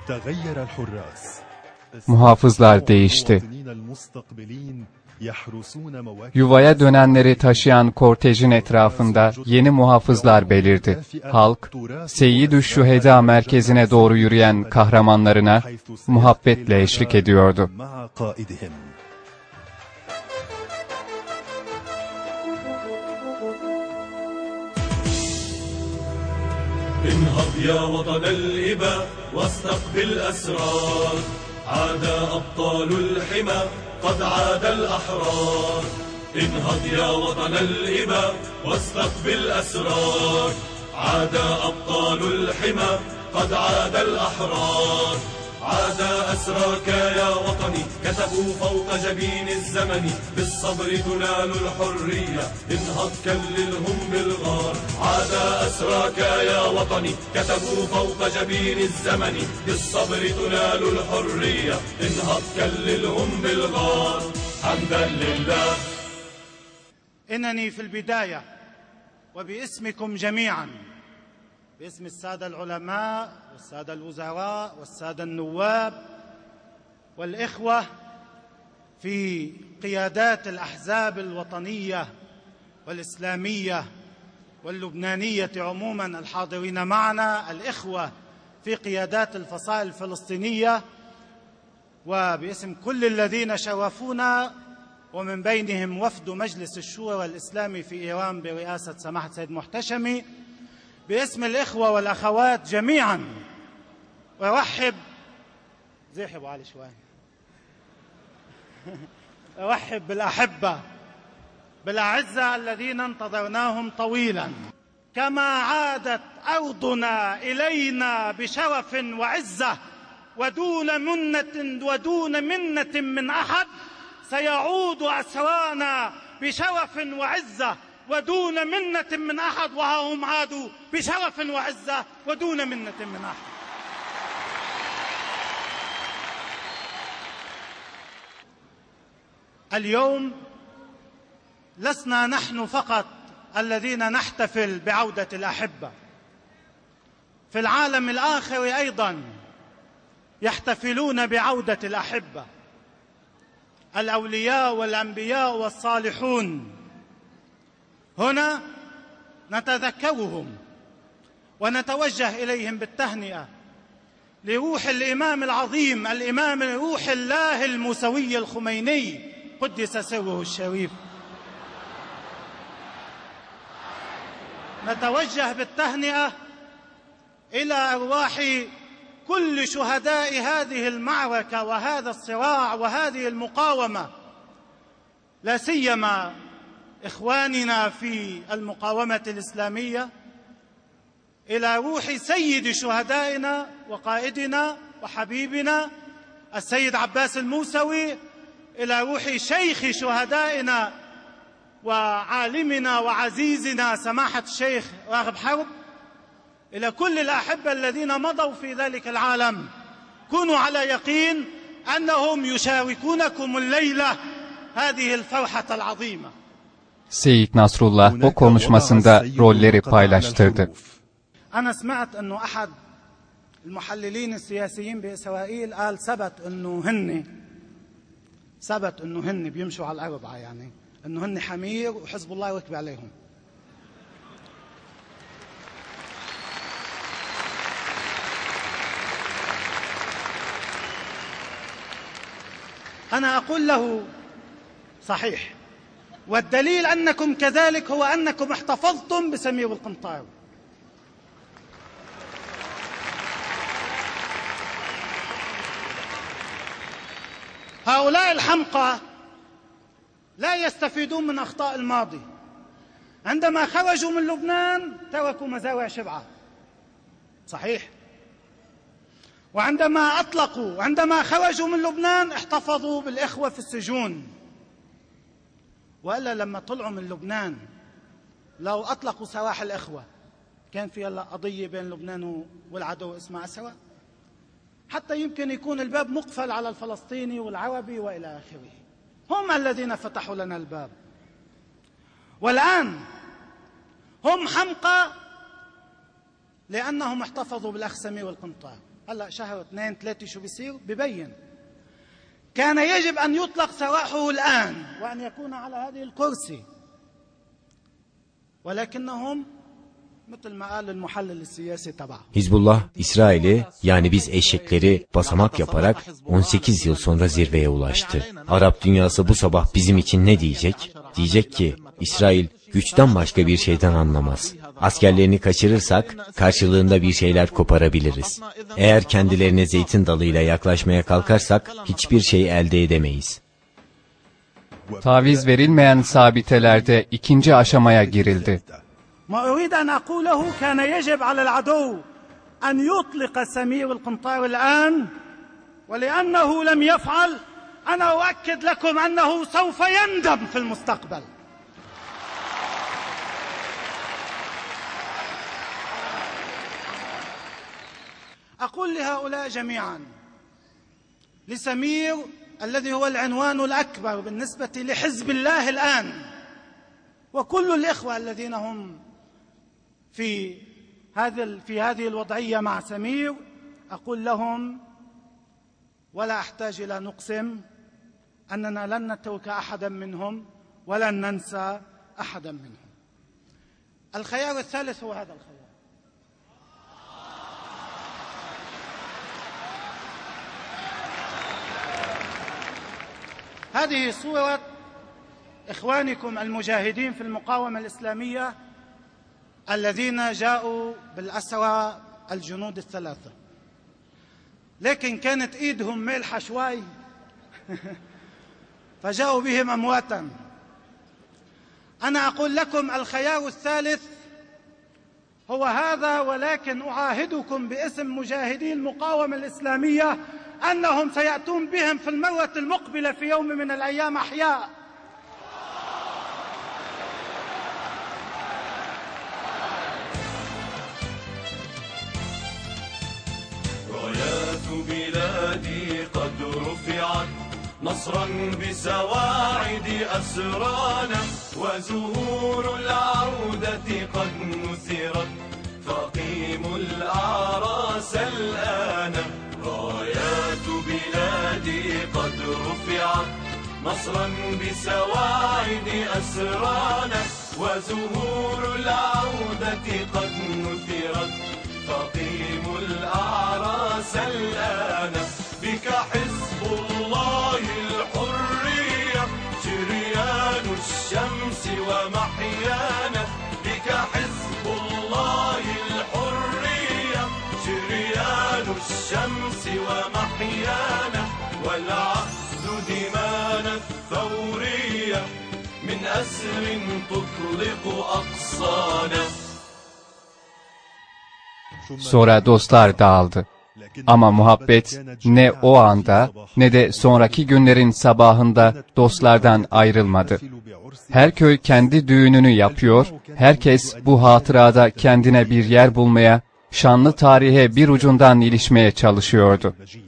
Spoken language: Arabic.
تغير الحراس. Muhafızlar değişti. Yuvaya dönenleri taşıyan kortejin etrafında yeni muhafızlar belirdi. Halk, Seyyid-ü Şüheda merkezine doğru yürüyen kahramanlarına muhabbetle eşlik ediyordu. انهض يا وطن الإبا واستقبل أسرار عاد أبطال الحمى قد عاد الأحرار انهض يا وطن الإبا واستقبل أسرار عاد أبطال الحمى قد عاد الأحرار عاد أسراك يا وطني كتبوا فوق جبين الزمن بالصبر تنال الحرية انهض كللهم بالغار عاد أسراك يا وطني كتبوا فوق جبين الزمن بالصبر تنال الحرية انهض كللهم بالغار حمدا لله. إنني في البداية وباسمكم جميعا، باسم السادة العلماء والسادة الوزراء والسادة النواب والإخوة في قيادات الأحزاب الوطنية والإسلامية واللبنانية عموما الحاضرين معنا، الإخوة في قيادات الفصائل الفلسطينية، وباسم كل الذين شرفونا ومن بينهم وفد مجلس الشورى الإسلامي في إيران برئاسة سماحة سيد محتشمي، باسم الإخوة والأخوات جميعا أرحب زيحبوا علي شوي أرحب بالأحبة بالأعزة الذين انتظرناهم طويلا. كما عادت أرضنا إلينا بشرف وعزة ودون منة من أحد، سيعود أسرانا بشرف وعزة ودون منة من أحد، وها هم عادوا بشرف وعزة ودون منة من أحد. اليوم لسنا نحن فقط الذين نحتفل بعودة الأحبة، في العالم الآخر أيضا يحتفلون بعودة الأحبة، الأولياء والأنبياء والصالحون. هنا نتذكرهم ونتوجه إليهم بالتهنئة لروح الإمام العظيم، الإمام روح الله الموسوي الخميني قدس سره الشريف. نتوجه بالتهنئة إلى أرواح كل شهداء هذه المعركة وهذا الصراع وهذه المقاومة، لا سيما إخواننا في المقاومة الإسلامية، إلى روح سيد شهدائنا وقائدنا وحبيبنا السيد عباس الموسوي، إلى روح شيخ شهدائنا وعالمنا وعزيزنا سماحة الشيخ راغب حرب، إلى كل الأحبة الذين مضوا في ذلك العالم. كونوا على يقين أنهم يشاركونكم الليلة هذه الفرحة العظيمة. Seyyid Nasrullah o konuşmasında rolleri paylaştırdı. أنا سمعت أنه أحد المحللين السياسيين بإسرائيل قال ثبت أنه هن بيمشوا على الأربعة، يعني أنه هن حمير وحزب الله يركب عليهم. أنا أقول له صحيح، والدليل أنكم كذلك هو أنكم احتفظتم بسمير القنطار. هؤلاء الحمقى لا يستفيدون من أخطاء الماضي. عندما خرجوا من لبنان تركوا مزارع شبعة، صحيح، وعندما خرجوا من لبنان احتفظوا بالإخوة في السجون. وإلا لما طلعوا من لبنان لو أطلقوا سراح الإخوة كان في هلا قضية بين لبنان والعدو اسمها أسرى، حتى يمكن يكون الباب مقفل على الفلسطيني والعربي وإلى آخره. هم الذين فتحوا لنا الباب، والآن هم حمقى لأنهم احتفظوا بالأخ سمير والقنطار. هلا شهر 2 3 شو بيصير ببين. كان يجب أن يطلق سراحه الآن وأن يكون على هذه الكرسي، ولكنهم مثل ما قال المحلل السياسي تبعه. Hizbullah, İsrail'i yani biz eşekleri basamak yaparak 18 yıl sonra zirveye ulaştı. Arap dünyası bu sabah bizim için ne diyecek? Diyecek ki İsrail güçten başka bir şeyden anlamaz. Askerlerini kaçırırsak karşılığında bir şeyler koparabiliriz. Eğer kendilerine zeytin dalıyla yaklaşmaya kalkarsak hiçbir şey elde edemeyiz. Taviz verilmeyen sabitelerde ikinci aşamaya girildi. ما أريد أن أقوله كان يجب على العدو أن يطلق سمير القنطار الآن، ولأنه لم يفعل أنا أؤكد لكم أنه سوف يندم في المستقبل. أقول لهؤلاء جميعا، لسمير الذي هو العنوان الأكبر بالنسبة لحزب الله الآن، وكل الإخوة الذين هم في هذه الوضعية مع سمير، أقول لهم ولا أحتاج إلى نقسم أننا لن نترك أحدا منهم ولن ننسى أحدا منهم. الخيار الثالث هو هذا الخيار. هذه صورة إخوانكم المجاهدين في المقاومة الإسلامية الذين جاءوا بالأسرى الجنود الثلاثة، لكن كانت إيدهم ملحة شوي فجاءوا بهم أمواتا. أنا أقول لكم الخيار الثالث هو هذا، ولكن أعاهدكم باسم مجاهدي المقاومة الإسلامية أنهم سيأتون بهم في المرة المقبلة في يوم من الأيام أحياء. رايات بلادي قد رفعت نصرا بسواعد أسرانا، وزهور العودة قد نثرت فأقيموا الأعراس الآن. رايات بلادي قد رفعت نصرا بسواعد أسرانا، وزهور العودة قد نثرت فأقيموا الأعراس الآن. بك حزب الله الحرية شريان الشمس ومحيانا، بك حزب الله الحرية شريان الشمس ومحيانا، والعهد دمانا الثورية من أسر تطلق أقصانا. Sonra dostlar dağıldı. Ama muhabbet ne o anda ne de sonraki günlerin sabahında dostlardan ayrılmadı. Her köy kendi düğününü yapıyor, herkes bu hatırada kendine bir yer bulmaya, şanlı tarihe bir ucundan ilişmeye çalışıyordu.